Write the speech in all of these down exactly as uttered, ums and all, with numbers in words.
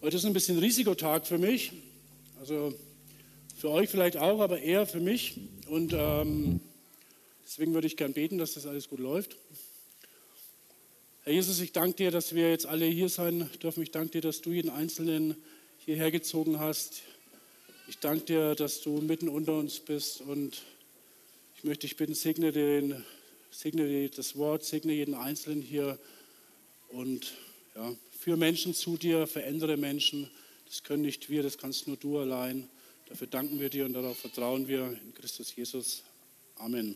Heute ist ein bisschen Risikotag für mich, also für euch vielleicht auch, aber eher für mich. Und ähm, deswegen würde ich gern beten, dass das alles gut läuft. Herr Jesus, ich danke dir, dass wir jetzt alle hier sein dürfen. Ich danke dir, dass du jeden Einzelnen hierher gezogen hast. Ich danke dir, dass du mitten unter uns bist. Und ich möchte dich bitten, segne, den, segne das Wort, segne jeden Einzelnen hier. Und ja, führe Menschen zu dir, verändere Menschen. Das können nicht wir, das kannst nur du allein. Dafür danken wir dir und darauf vertrauen wir in Christus Jesus. Amen.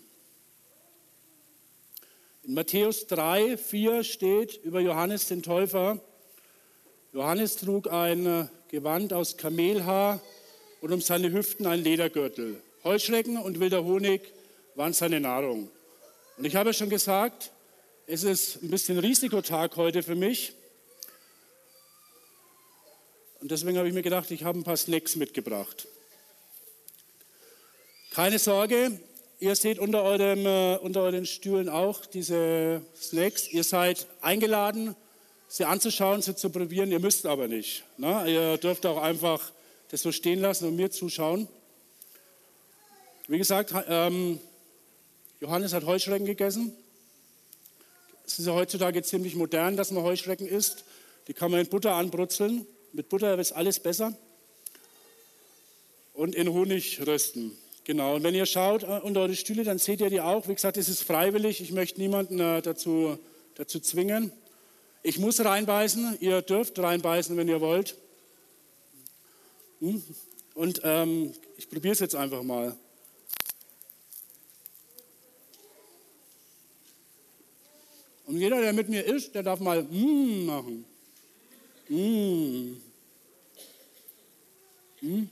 In Matthäus drei, vier steht über Johannes den Täufer: Johannes trug ein Gewand aus Kamelhaar und um seine Hüften ein Ledergürtel. Heuschrecken und wilder Honig waren seine Nahrung. Und ich habe schon gesagt, es ist ein bisschen Risikotag heute für mich. Und deswegen habe ich mir gedacht, ich habe ein paar Snacks mitgebracht. Keine Sorge, ihr seht unter, eurem, äh, unter euren Stühlen auch diese Snacks. Ihr seid eingeladen, sie anzuschauen, sie zu probieren. Ihr müsst aber nicht. Ne? Ihr dürft auch einfach das so stehen lassen und mir zuschauen. Wie gesagt, ähm, Johannes hat Heuschrecken gegessen. Es ist ja heutzutage ziemlich modern, dass man Heuschrecken isst. Die kann man in Butter anbrutzeln. Mit Butter ist alles besser. Und in Honig rösten. Genau. Und wenn ihr schaut unter eure Stühle, dann seht ihr die auch. Wie gesagt, es ist freiwillig. Ich möchte niemanden äh, dazu, dazu zwingen. Ich muss reinbeißen. Ihr dürft reinbeißen, wenn ihr wollt. Hm? Und ähm, ich probiere es jetzt einfach mal. Und jeder, der mit mir isst, der darf mal mm machen. Mm. Mm.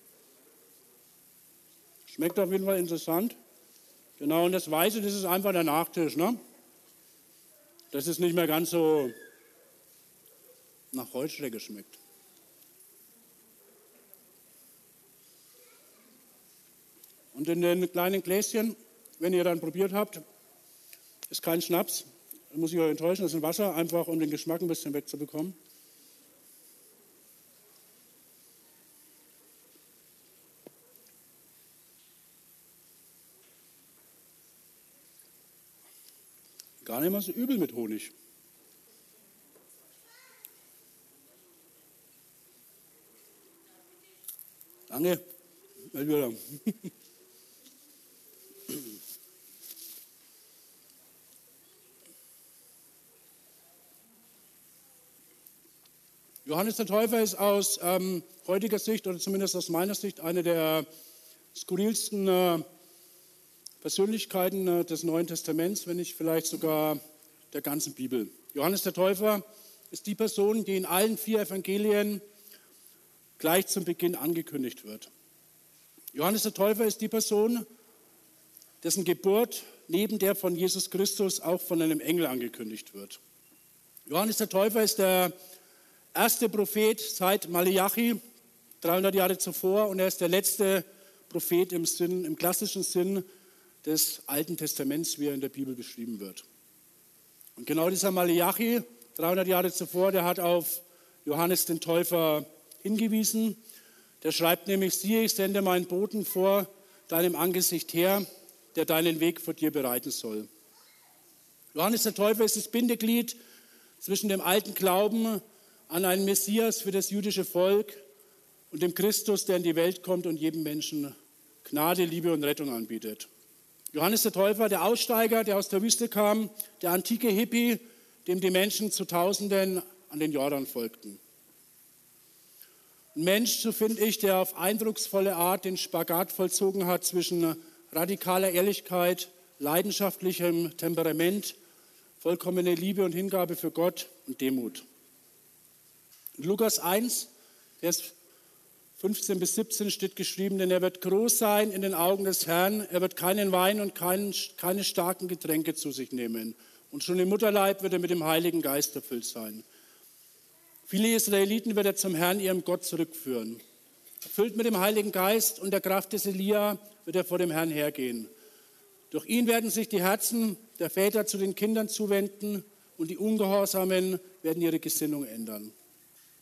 Schmeckt auf jeden Fall interessant. Genau, und das Weiße, das ist einfach der Nachtisch, ne? Das ist nicht mehr ganz so nach Heuschrecke schmeckt. Und in den kleinen Gläschen, wenn ihr dann probiert habt, ist kein Schnaps. Da muss ich euch enttäuschen, das ist Wasser, einfach um den Geschmack ein bisschen wegzubekommen. Gar nicht mal so übel mit Honig. Danke. Mal wieder. Johannes der Täufer ist aus ähm, heutiger Sicht oder zumindest aus meiner Sicht eine der skurrilsten äh, Persönlichkeiten äh, des Neuen Testaments, wenn nicht vielleicht sogar der ganzen Bibel. Johannes der Täufer ist die Person, die in allen vier Evangelien gleich zum Beginn angekündigt wird. Johannes der Täufer ist die Person, dessen Geburt neben der von Jesus Christus auch von einem Engel angekündigt wird. Johannes der Täufer ist der erste Prophet seit Maleachi, dreihundert Jahre zuvor, und er ist der letzte Prophet im Sinn, im klassischen Sinn des Alten Testaments, wie er in der Bibel beschrieben wird. Und genau dieser Maleachi, dreihundert Jahre zuvor, der hat auf Johannes den Täufer hingewiesen. Der schreibt nämlich: Siehe, ich sende meinen Boten vor deinem Angesicht her, der deinen Weg vor dir bereiten soll. Johannes der Täufer ist das Bindeglied zwischen dem alten Glauben an einen Messias für das jüdische Volk und dem Christus, der in die Welt kommt und jedem Menschen Gnade, Liebe und Rettung anbietet. Johannes der Täufer, der Aussteiger, der aus der Wüste kam, der antike Hippie, dem die Menschen zu Tausenden an den Jordan folgten. Ein Mensch, so finde ich, der auf eindrucksvolle Art den Spagat vollzogen hat zwischen radikaler Ehrlichkeit, leidenschaftlichem Temperament, vollkommene Liebe und Hingabe für Gott und Demut. In Lukas eins, Vers fünfzehn bis siebzehn steht geschrieben: Denn er wird groß sein in den Augen des Herrn, er wird keinen Wein und keinen, keine starken Getränke zu sich nehmen. Und schon im Mutterleib wird er mit dem Heiligen Geist erfüllt sein. Viele Israeliten wird er zum Herrn, ihrem Gott, zurückführen. Erfüllt mit dem Heiligen Geist und der Kraft des Elia wird er vor dem Herrn hergehen. Durch ihn werden sich die Herzen der Väter zu den Kindern zuwenden und die Ungehorsamen werden ihre Gesinnung ändern.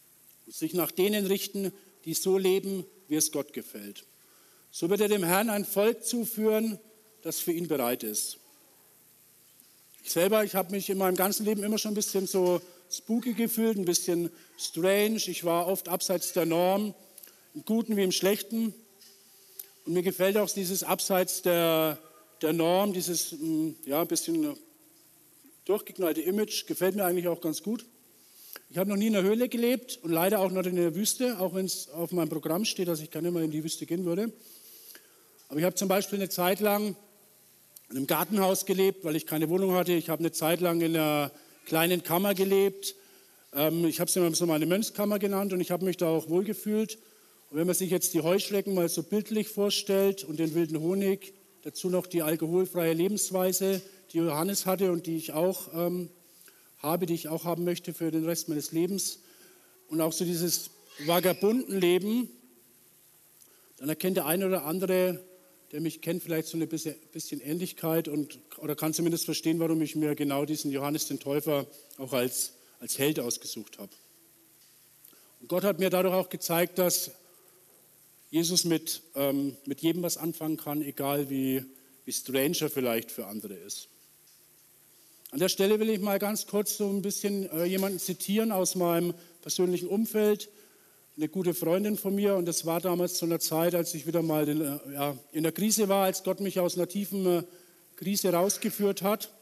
und sich nach denen richten, die so leben, wie es Gott gefällt. So wird er dem Herrn ein Volk zuführen, das für ihn bereit ist. Ich selber, ich habe mich in meinem ganzen Leben immer schon ein bisschen so spooky gefühlt, ein bisschen strange. Ich war oft abseits der Norm, im Guten wie im Schlechten. Und mir gefällt auch dieses Abseits der, der Norm, dieses ja, ein bisschen durchgeknallte Image, gefällt mir eigentlich auch ganz gut. Ich habe noch nie in der Höhle gelebt und leider auch noch in der Wüste, auch wenn es auf meinem Programm steht, dass ich gerne mal in die Wüste gehen würde. Aber ich habe zum Beispiel eine Zeit lang in einem Gartenhaus gelebt, weil ich keine Wohnung hatte. Ich habe eine Zeit lang in einer kleinen Kammer gelebt. Ich habe es immer so meine Mönchskammer genannt und ich habe mich da auch wohlgefühlt. Und wenn man sich jetzt die Heuschrecken mal so bildlich vorstellt und den wilden Honig, dazu noch die alkoholfreie Lebensweise, die Johannes hatte und die ich auch ähm, habe, die ich auch haben möchte für den Rest meines Lebens und auch so dieses Vagabundenleben, dann erkennt der eine oder andere, der mich kennt, vielleicht so eine bisschen, bisschen Ähnlichkeit und, oder kann zumindest verstehen, warum ich mir genau diesen Johannes den Täufer auch als, als Held ausgesucht habe. Und Gott hat mir dadurch auch gezeigt, dass Jesus mit, ähm, mit jedem was anfangen kann, egal wie, wie Stranger vielleicht für andere ist. An der Stelle will ich mal ganz kurz so ein bisschen äh, jemanden zitieren aus meinem persönlichen Umfeld, eine gute Freundin von mir, und das war damals zu einer Zeit, als ich wieder mal in, äh, ja, in der Krise war, als Gott mich aus einer tiefen äh, Krise rausgeführt hat.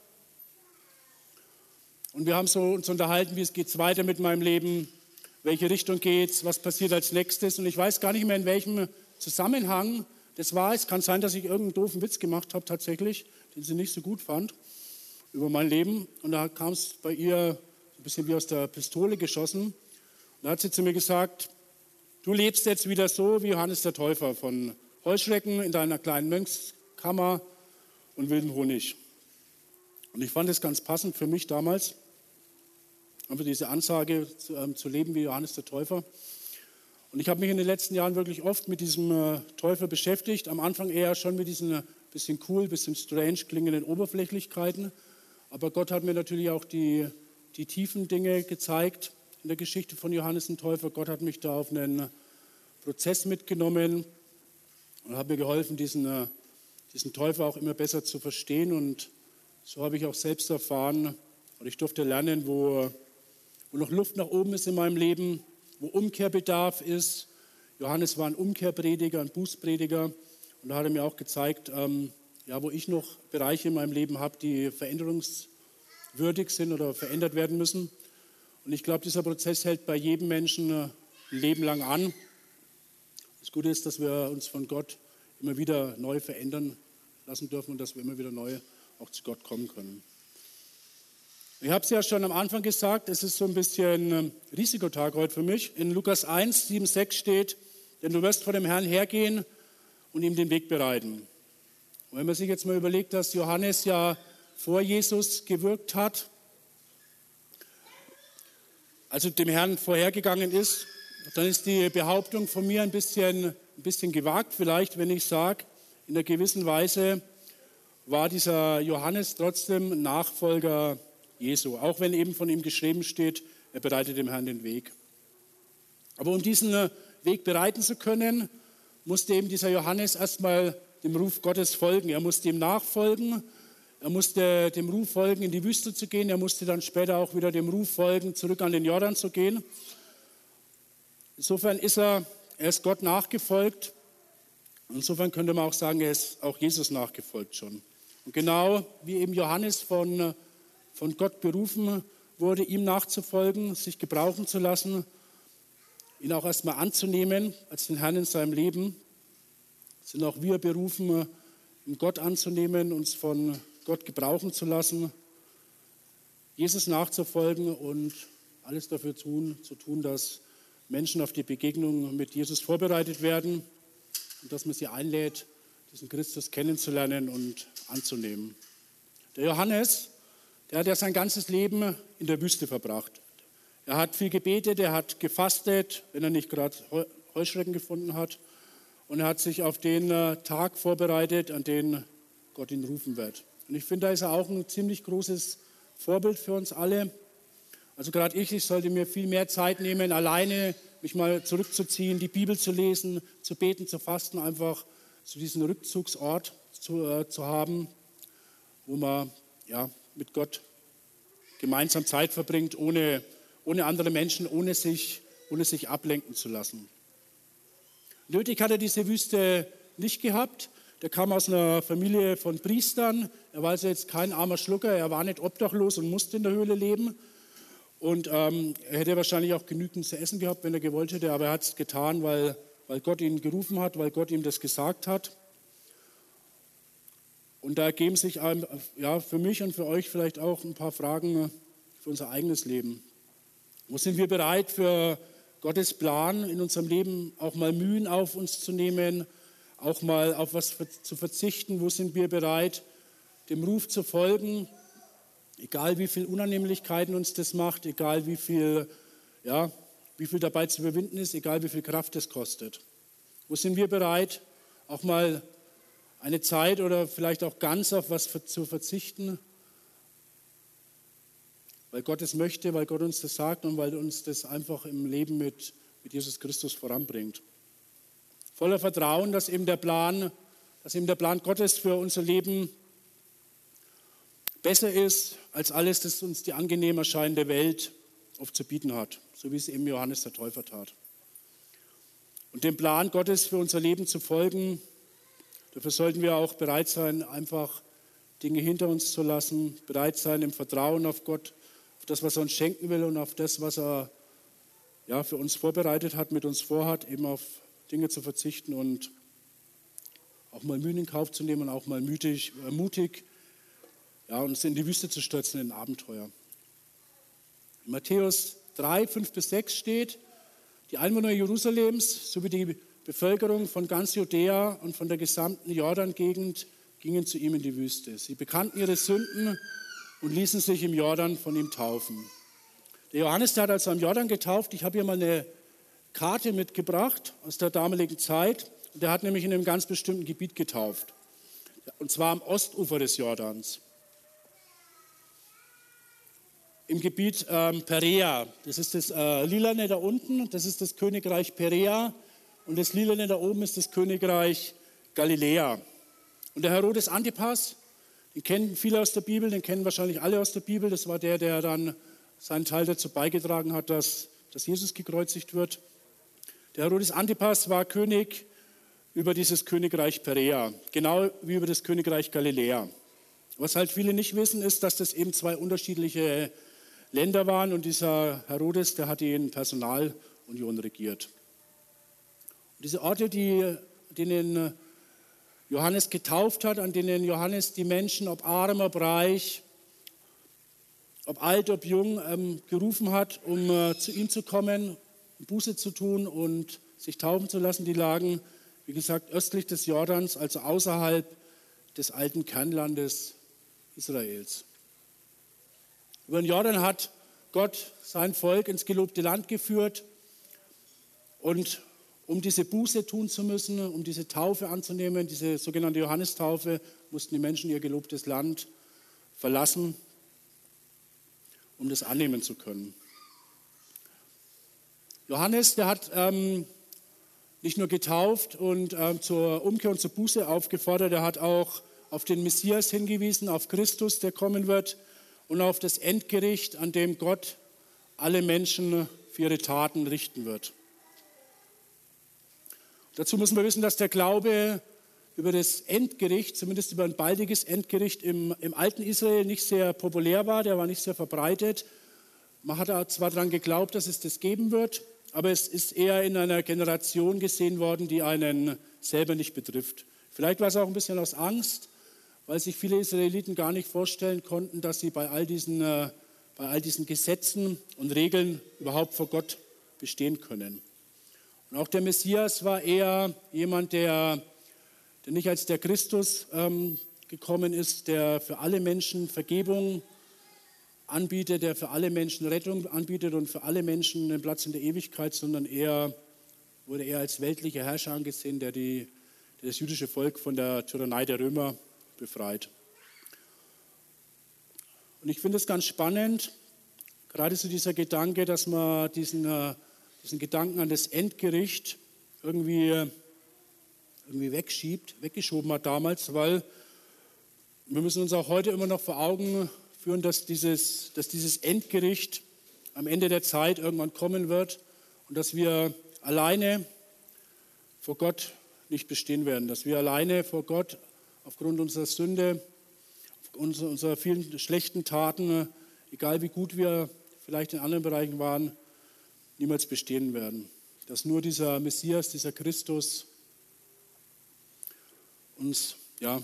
Und wir haben so uns unterhalten, wie es geht weiter mit meinem Leben, welche Richtung geht's, was passiert als nächstes. Und ich weiß gar nicht mehr, in welchem Zusammenhang das war. Es kann sein, dass ich irgendeinen doofen Witz gemacht habe tatsächlich, den sie nicht so gut fand, über mein Leben. Und da kam es bei ihr ein bisschen wie aus der Pistole geschossen. Und da hat sie zu mir gesagt, du lebst jetzt wieder so wie Johannes der Täufer, von Heuschrecken in deiner kleinen Mönchskammer und wildem Honig. Und ich fand es ganz passend für mich damals, einfach diese Ansage zu, ähm, zu leben wie Johannes der Täufer. Und ich habe mich in den letzten Jahren wirklich oft mit diesem äh, Täufer beschäftigt. Am Anfang eher schon mit diesen äh, bisschen cool, bisschen strange klingenden Oberflächlichkeiten. Aber Gott hat mir natürlich auch die, die tiefen Dinge gezeigt in der Geschichte von Johannes dem Täufer. Gott hat mich da auf einen Prozess mitgenommen und hat mir geholfen, diesen, äh, diesen Täufer auch immer besser zu verstehen. Und so habe ich auch selbst erfahren, und ich durfte lernen, wo, wo noch Luft nach oben ist in meinem Leben, wo Umkehrbedarf ist. Johannes war ein Umkehrprediger, ein Bußprediger. Und da hat er mir auch gezeigt, ähm, ja, wo ich noch Bereiche in meinem Leben habe, die veränderungswürdig sind oder verändert werden müssen. Und ich glaube, dieser Prozess hält bei jedem Menschen ein Leben lang an. Das Gute ist, dass wir uns von Gott immer wieder neu verändern lassen dürfen und dass wir immer wieder neu auch zu Gott kommen können. Ich habe es ja schon am Anfang gesagt, es ist so ein bisschen Risikotag heute für mich. In Lukas eins, sieben, sechs steht, denn du wirst vor dem Herrn hergehen und ihm den Weg bereiten. Und wenn man sich jetzt mal überlegt, dass Johannes ja vor Jesus gewirkt hat, also dem Herrn vorhergegangen ist, dann ist die Behauptung von mir ein bisschen, ein bisschen gewagt vielleicht, wenn ich sage, in einer gewissen Weise war dieser Johannes trotzdem Nachfolger Jesu, auch wenn eben von ihm geschrieben steht, er bereitet dem Herrn den Weg. Aber um diesen Weg bereiten zu können, musste eben dieser Johannes erstmal dem Ruf Gottes folgen. Er musste ihm nachfolgen, er musste dem Ruf folgen, in die Wüste zu gehen, er musste dann später auch wieder dem Ruf folgen, zurück an den Jordan zu gehen. Insofern ist er, er ist Gott nachgefolgt. Insofern könnte man auch sagen, er ist auch Jesus nachgefolgt schon. Und genau wie eben Johannes von, von Gott berufen wurde, ihm nachzufolgen, sich gebrauchen zu lassen, ihn auch erstmal anzunehmen als den Herrn in seinem Leben, sind auch wir berufen, ihn Gott anzunehmen, uns von Gott gebrauchen zu lassen, Jesus nachzufolgen und alles dafür tun, zu tun, dass Menschen auf die Begegnung mit Jesus vorbereitet werden und dass man sie einlädt, diesen Christus kennenzulernen und anzunehmen. Der Johannes, der hat ja sein ganzes Leben in der Wüste verbracht. Er hat viel gebetet, er hat gefastet, wenn er nicht gerade Heuschrecken gefunden hat. Und er hat sich auf den Tag vorbereitet, an den Gott ihn rufen wird. Und ich finde, da ist er auch ein ziemlich großes Vorbild für uns alle. Also gerade ich, ich sollte mir viel mehr Zeit nehmen, alleine mich mal zurückzuziehen, die Bibel zu lesen, zu beten, zu fasten, einfach zu diesem Rückzugsort zu, äh, zu haben, wo man ja, mit Gott gemeinsam Zeit verbringt, ohne, ohne andere Menschen, ohne sich, ohne sich ablenken zu lassen. Nötig hat er diese Wüste nicht gehabt. Der kam aus einer Familie von Priestern. Er war also jetzt kein armer Schlucker, er war nicht obdachlos und musste in der Höhle leben. Und ähm, er hätte wahrscheinlich auch genügend zu essen gehabt, wenn er gewollt hätte, aber er hat es getan, weil, weil Gott ihn gerufen hat, weil Gott ihm das gesagt hat. Und da ergeben sich einem, ja, für mich und für euch vielleicht auch ein paar Fragen für unser eigenes Leben. Wo sind wir bereit, für Gottes Plan in unserem Leben auch mal Mühen auf uns zu nehmen, auch mal auf was zu verzichten? Wo sind wir bereit, dem Ruf zu folgen? Egal wie viel Unannehmlichkeiten uns das macht, egal wie viel, ja, wie viel dabei zu überwinden ist, egal wie viel Kraft es kostet. Wo sind wir bereit, auch mal eine Zeit oder vielleicht auch ganz auf was zu verzichten, weil Gott es möchte, weil Gott uns das sagt und weil uns das einfach im Leben mit, mit Jesus Christus voranbringt. Voller Vertrauen, dass eben der Plan, dass eben der Plan Gottes für unser Leben besser ist als alles, das uns die angenehm erscheinende Welt oft zu bieten hat, so wie es eben Johannes der Täufer tat. Und dem Plan Gottes für unser Leben zu folgen, dafür sollten wir auch bereit sein, einfach Dinge hinter uns zu lassen, bereit sein im Vertrauen auf Gott, auf das, was er uns schenken will und auf das, was er ja, für uns vorbereitet hat, mit uns vorhat, eben auf Dinge zu verzichten und auch mal Mühen in Kauf zu nehmen und auch mal mutig, äh, mutig ja, uns in die Wüste zu stürzen, in ein Abenteuer. In Matthäus drei, fünf bis sechs steht, die Einwohner Jerusalems sowie die Bevölkerung von ganz Judäa und von der gesamten Jordan-Gegend gingen zu ihm in die Wüste. Sie bekannten ihre Sünden und ließen sich im Jordan von ihm taufen. Der Johannes, der hat also am Jordan getauft. Ich habe hier mal eine Karte mitgebracht aus der damaligen Zeit. Der hat nämlich in einem ganz bestimmten Gebiet getauft. Und zwar am Ostufer des Jordans. Im Gebiet ähm, Perea. Das ist das äh, Lilane da unten. Das ist das Königreich Perea. Und das Lilane da oben ist das Königreich Galiläa. Und der Herodes Antipas, den kennen viele aus der Bibel, den kennen wahrscheinlich alle aus der Bibel. Das war der, der dann seinen Teil dazu beigetragen hat, dass, dass Jesus gekreuzigt wird. Der Herodes Antipas war König über dieses Königreich Perea, genau wie über das Königreich Galiläa. Was halt viele nicht wissen, ist, dass das eben zwei unterschiedliche Länder waren und dieser Herodes, der hat die in Personalunion regiert. Und diese Orte, die, denen Johannes getauft hat, an denen Johannes die Menschen, ob arm, ob reich, ob alt, ob jung, ähm, gerufen hat, um äh, zu ihm zu kommen, um Buße zu tun und sich taufen zu lassen, die lagen, wie gesagt, östlich des Jordans, also außerhalb des alten Kernlandes Israels. Über den Jordan hat Gott sein Volk ins gelobte Land geführt und um diese Buße tun zu müssen, um diese Taufe anzunehmen, diese sogenannte Johannistaufe, mussten die Menschen ihr gelobtes Land verlassen, um das annehmen zu können. Johannes, der hat ähm, nicht nur getauft und ähm, zur Umkehr und zur Buße aufgefordert, er hat auch auf den Messias hingewiesen, auf Christus, der kommen wird, und auf das Endgericht, an dem Gott alle Menschen für ihre Taten richten wird. Dazu müssen wir wissen, dass der Glaube über das Endgericht, zumindest über ein baldiges Endgericht im, im alten Israel nicht sehr populär war, der war nicht sehr verbreitet. Man hat zwar daran geglaubt, dass es das geben wird, aber es ist eher in einer Generation gesehen worden, die einen selber nicht betrifft. Vielleicht war es auch ein bisschen aus Angst, weil sich viele Israeliten gar nicht vorstellen konnten, dass sie bei all diesen, äh, bei all diesen Gesetzen und Regeln überhaupt vor Gott bestehen können. Und auch der Messias war eher jemand, der, der nicht als der Christus ähm, gekommen ist, der für alle Menschen Vergebung anbietet, der für alle Menschen Rettung anbietet und für alle Menschen einen Platz in der Ewigkeit, sondern er wurde eher als weltlicher Herrscher angesehen, der, die, der das jüdische Volk von der Tyrannei der Römer befreit. Und ich finde es ganz spannend, Gerade so dieser Gedanke, dass man diesen, äh, diesen Gedanken an das Endgericht irgendwie, irgendwie wegschiebt, weggeschoben hat damals, weil wir müssen uns auch heute immer noch vor Augen führen, dass dieses, dass dieses Endgericht am Ende der Zeit irgendwann kommen wird und dass wir alleine vor Gott nicht bestehen werden, dass wir alleine vor Gott aufgrund unserer Sünde, aufgrund unserer vielen schlechten Taten, egal wie gut wir vielleicht in anderen Bereichen waren, niemals bestehen werden. Dass nur dieser Messias, dieser Christus uns ja,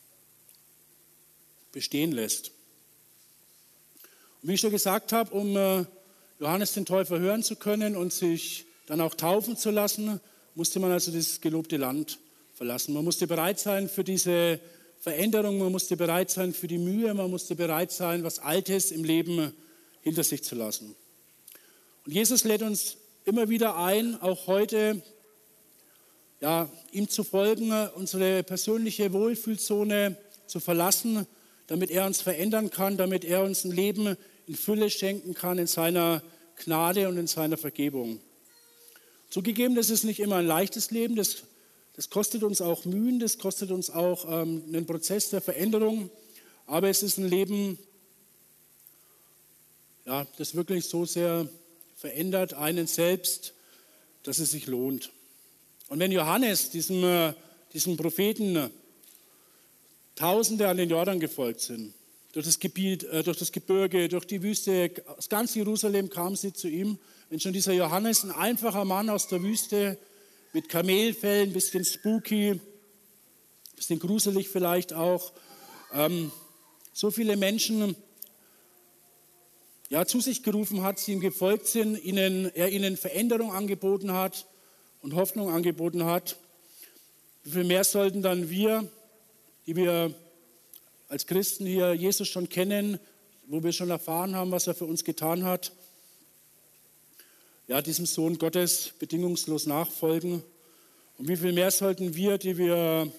bestehen lässt. Und wie ich schon gesagt habe, um Johannes den Täufer hören zu können und sich dann auch taufen zu lassen, musste man also das gelobte Land verlassen. Man musste bereit sein für diese Veränderung, man musste bereit sein für die Mühe, man musste bereit sein, was Altes im Leben hinter sich zu lassen. Und Jesus lädt uns immer wieder ein, auch heute, ja, ihm zu folgen, unsere persönliche Wohlfühlzone zu verlassen, damit er uns verändern kann, damit er uns ein Leben in Fülle schenken kann, in seiner Gnade und in seiner Vergebung. Zugegeben, das ist nicht immer ein leichtes Leben, das, das kostet uns auch Mühen, das kostet uns auch ähm, einen Prozess der Veränderung, aber es ist ein Leben, ja, das wirklich so sehr verändert einen selbst, dass es sich lohnt. Und wenn Johannes, diesem, äh, diesem Propheten, Tausende an den Jordan gefolgt sind, durch das Gebiet, äh, durch das Gebirge, durch die Wüste, aus ganz Jerusalem kamen sie zu ihm. Wenn schon dieser Johannes, ein einfacher Mann aus der Wüste, mit Kamelfellen, ein bisschen spooky, ein bisschen gruselig vielleicht auch, ähm, so viele Menschen ja, zu sich gerufen hat, sie ihm gefolgt sind, ihnen, er ihnen Veränderung angeboten hat und Hoffnung angeboten hat. Wie viel mehr sollten dann wir, die wir als Christen hier Jesus schon kennen, wo wir schon erfahren haben, was er für uns getan hat, ja, diesem Sohn Gottes bedingungslos nachfolgen. Und wie viel mehr sollten wir, die wir,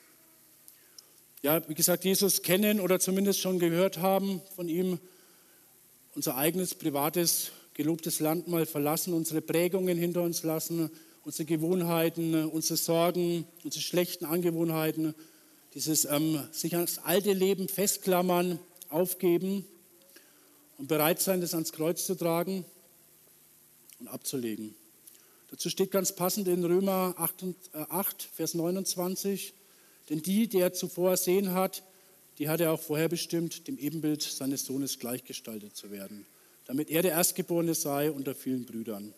ja, wie gesagt, Jesus kennen oder zumindest schon gehört haben von ihm, unser eigenes, privates, gelobtes Land mal verlassen, unsere Prägungen hinter uns lassen, unsere Gewohnheiten, unsere Sorgen, unsere schlechten Angewohnheiten, dieses ähm, sich ans alte Leben festklammern, aufgeben und bereit sein, das ans Kreuz zu tragen und abzulegen. Dazu steht ganz passend in Römer acht, Vers neunundzwanzig, denn die, die er zuvor ersehen hat, die hat er auch vorher bestimmt, dem Ebenbild seines Sohnes gleichgestaltet zu werden, damit er der Erstgeborene sei unter vielen Brüdern.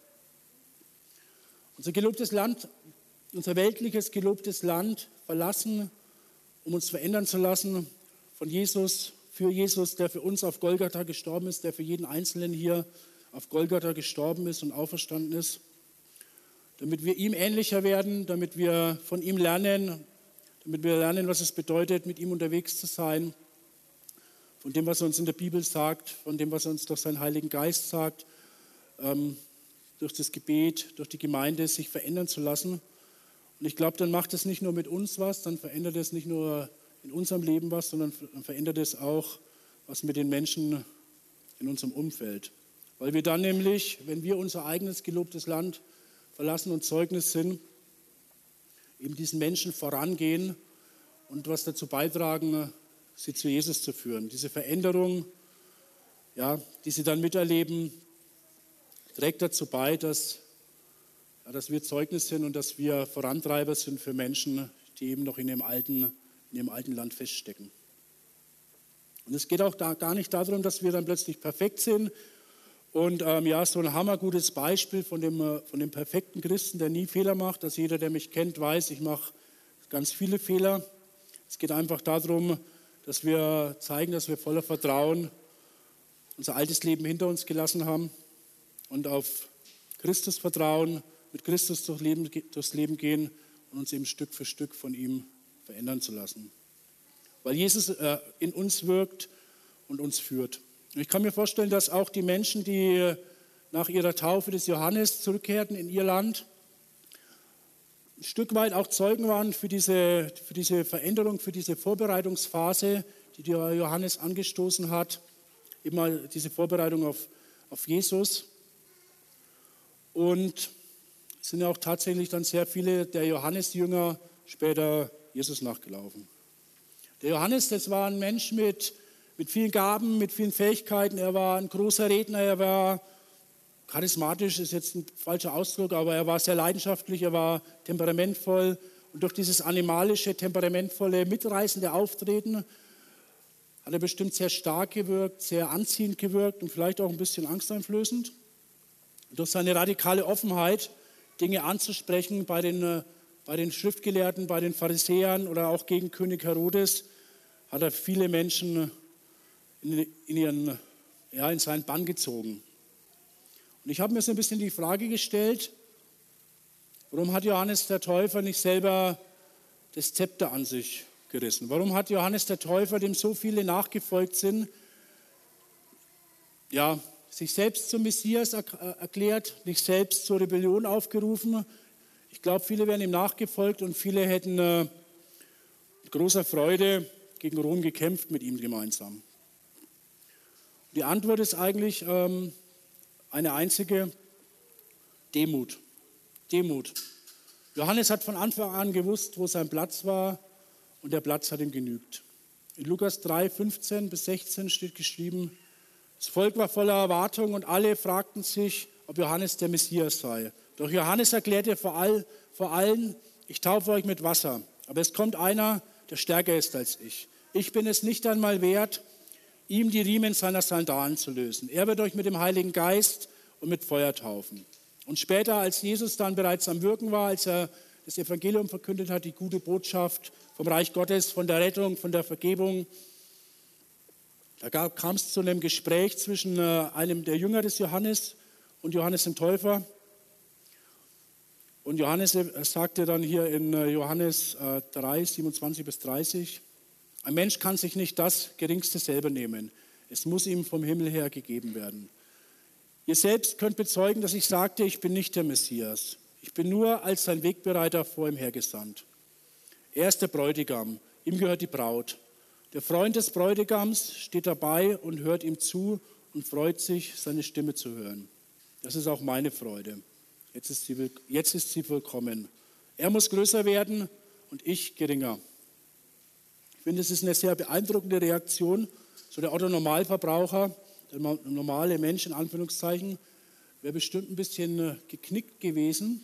Unser gelobtes Land, unser weltliches gelobtes Land verlassen, um uns verändern zu lassen von Jesus, für Jesus, der für uns auf Golgatha gestorben ist, der für jeden Einzelnen hier auf Golgatha gestorben ist und auferstanden ist, damit wir ihm ähnlicher werden, damit wir von ihm lernen, damit wir lernen, was es bedeutet, mit ihm unterwegs zu sein, von dem, was er uns in der Bibel sagt, von dem, was er uns durch seinen Heiligen Geist sagt, ähm, durch das Gebet, durch die Gemeinde sich verändern zu lassen. Und ich glaube, dann macht es nicht nur mit uns was, dann verändert es nicht nur in unserem Leben was, sondern dann verändert es auch was mit den Menschen in unserem Umfeld. Weil wir dann nämlich, wenn wir unser eigenes gelobtes Land verlassen und Zeugnis sind, eben diesen Menschen vorangehen und was dazu beitragen, sie zu Jesus zu führen. Diese Veränderung, ja, die sie dann miterleben, trägt dazu bei, dass, ja, dass wir Zeugnis sind und dass wir Vorantreiber sind für Menschen, die eben noch in ihrem alten, in ihrem alten Land feststecken. Und es geht auch da gar nicht darum, dass wir dann plötzlich perfekt sind. Und ähm, ja, so ein hammergutes Beispiel von dem, äh, von dem perfekten Christen, der nie Fehler macht. Also jeder, der mich kennt, weiß, ich mache ganz viele Fehler. Es geht einfach darum, dass wir zeigen, dass wir voller Vertrauen unser altes Leben hinter uns gelassen haben und auf Christus vertrauen, mit Christus durchs Leben, durchs Leben gehen und uns eben Stück für Stück von ihm verändern zu lassen. Weil Jesus äh, in uns wirkt und uns führt. Und ich kann mir vorstellen, dass auch die Menschen, die nach ihrer Taufe des Johannes zurückkehrten in ihr Land, ein Stück weit auch Zeugen waren für diese, für diese Veränderung, für diese Vorbereitungsphase, die der Johannes angestoßen hat. Eben mal diese Vorbereitung auf, auf Jesus. Und es sind ja auch tatsächlich dann sehr viele der Johannesjünger später Jesus nachgelaufen. Der Johannes, das war ein Mensch mit, mit vielen Gaben, mit vielen Fähigkeiten. Er war ein großer Redner, er war charismatisch, ist jetzt ein falscher Ausdruck, aber er war sehr leidenschaftlich, er war temperamentvoll. Und durch dieses animalische, temperamentvolle, mitreißende Auftreten hat er bestimmt sehr stark gewirkt, sehr anziehend gewirkt und vielleicht auch ein bisschen angsteinflößend. Und durch seine radikale Offenheit, Dinge anzusprechen bei den, bei den Schriftgelehrten, bei den Pharisäern oder auch gegen König Herodes, hat er viele Menschen in, in, ihren, ja, in seinen Bann gezogen. Und ich habe mir so ein bisschen die Frage gestellt, warum hat Johannes der Täufer nicht selber das Zepter an sich gerissen? Warum hat Johannes der Täufer, dem so viele nachgefolgt sind, ja, sich selbst zum Messias erklärt, nicht selbst zur Rebellion aufgerufen? Ich glaube, viele wären ihm nachgefolgt und viele hätten äh, mit großer Freude gegen Rom gekämpft mit ihm gemeinsam. Die Antwort ist eigentlich ähm, eine einzige: Demut. Demut. Johannes hat von Anfang an gewusst, wo sein Platz war, und der Platz hat ihm genügt. In Lukas drei, fünfzehn bis sechzehn steht geschrieben: Das Volk war voller Erwartung und alle fragten sich, ob Johannes der Messias sei. Doch Johannes erklärte vor, all, vor allen: Ich taufe euch mit Wasser, aber es kommt einer, der stärker ist als ich. Ich bin es nicht einmal wert, ihm die Riemen seiner Sandalen zu lösen. Er wird euch mit dem Heiligen Geist und mit Feuer taufen. Und später, als Jesus dann bereits am Wirken war, als er das Evangelium verkündet hat, die gute Botschaft vom Reich Gottes, von der Rettung, von der Vergebung, da kam es zu einem Gespräch zwischen einem der Jünger des Johannes und Johannes dem Täufer. Und Johannes sagte dann hier in Johannes drei, siebenundzwanzig bis dreißig, ein Mensch kann sich nicht das Geringste selber nehmen. Es muss ihm vom Himmel her gegeben werden. Ihr selbst könnt bezeugen, dass ich sagte, ich bin nicht der Messias. Ich bin nur als sein Wegbereiter vor ihm hergesandt. Er ist der Bräutigam, ihm gehört die Braut. Der Freund des Bräutigams steht dabei und hört ihm zu und freut sich, seine Stimme zu hören. Das ist auch meine Freude. Jetzt ist sie, jetzt ist sie vollkommen. Er muss größer werden und ich geringer. Ich finde, es ist eine sehr beeindruckende Reaktion. So der Otto-Normalverbraucher, der normale Mensch in Anführungszeichen, wäre bestimmt ein bisschen geknickt gewesen.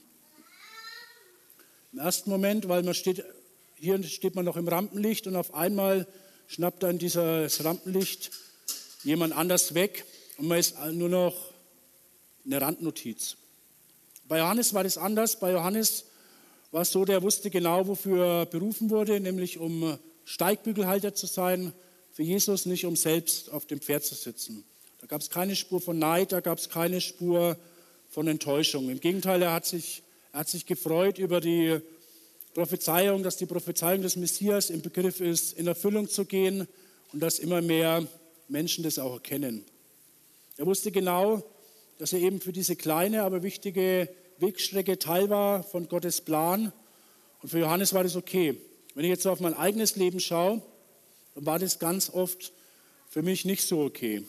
Im ersten Moment, weil man steht, hier steht man noch im Rampenlicht und auf einmal schnappt dann dieses Rampenlicht jemand anders weg und man ist nur noch eine Randnotiz. Bei Johannes war das anders. Bei Johannes war es so, der wusste genau, wofür er berufen wurde, nämlich um Steigbügelhalter zu sein für Jesus, nicht um selbst auf dem Pferd zu sitzen. Da gab es keine Spur von Neid, da gab es keine Spur von Enttäuschung. Im Gegenteil, er hat sich, er hat sich gefreut über die Prophezeiung, dass die Prophezeiung des Messias im Begriff ist, in Erfüllung zu gehen und dass immer mehr Menschen das auch erkennen. Er wusste genau, dass er eben für diese kleine, aber wichtige Wegstrecke Teil war von Gottes Plan. Und für Johannes war das okay. Wenn ich jetzt so auf mein eigenes Leben schaue, dann war das ganz oft für mich nicht so okay.